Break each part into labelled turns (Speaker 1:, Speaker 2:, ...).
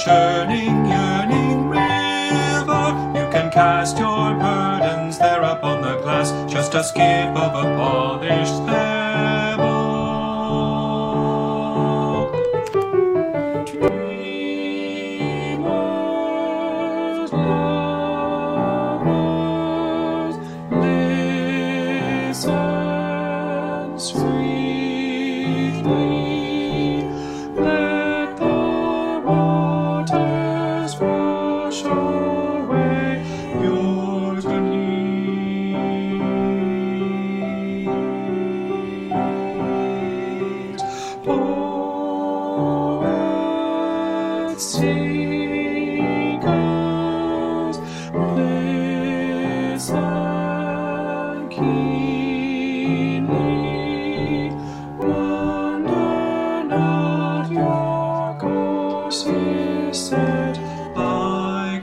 Speaker 1: churning, yearning river. You can cast your burdens there upon the glass, just a skip of a polished pebble. Dreamers, lovers, listen sweetly. Let the waters wash away your griefs. Poets, singers, listen keenly. Wonder not your course is set by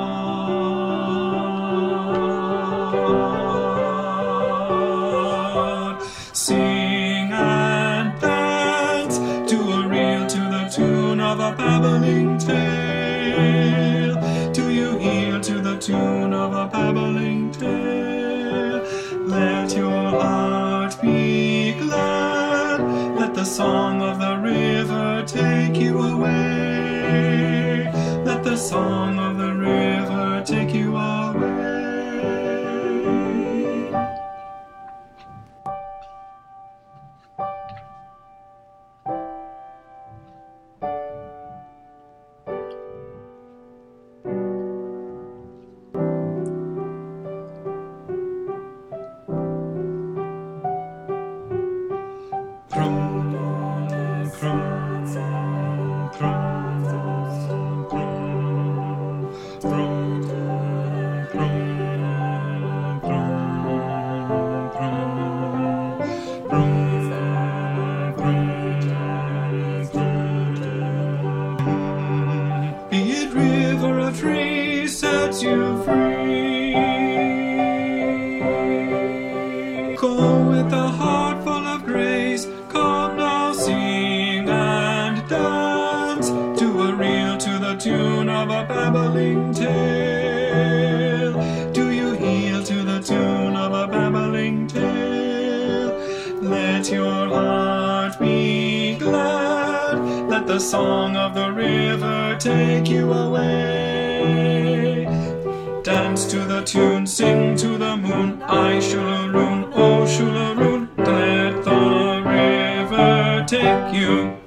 Speaker 1: God. Sing and dance to a reel, to the tune of a babbling tale. Do you hear to the tune of a babbling tale? Let your heart be glad. Let the song of the river take you away. Let the song of the river take you away. Be it river or tree sets you free. Go with a heart full of grace. Come now, sing and dance to a reel, to the tune of a babbling tale. Do you heal to the tune of a babbling tale? Let your heart be glad. Let the song of the river take you away. Dance to the tune, sing to the moon. I shularoon, oh shularoon. Let the river take you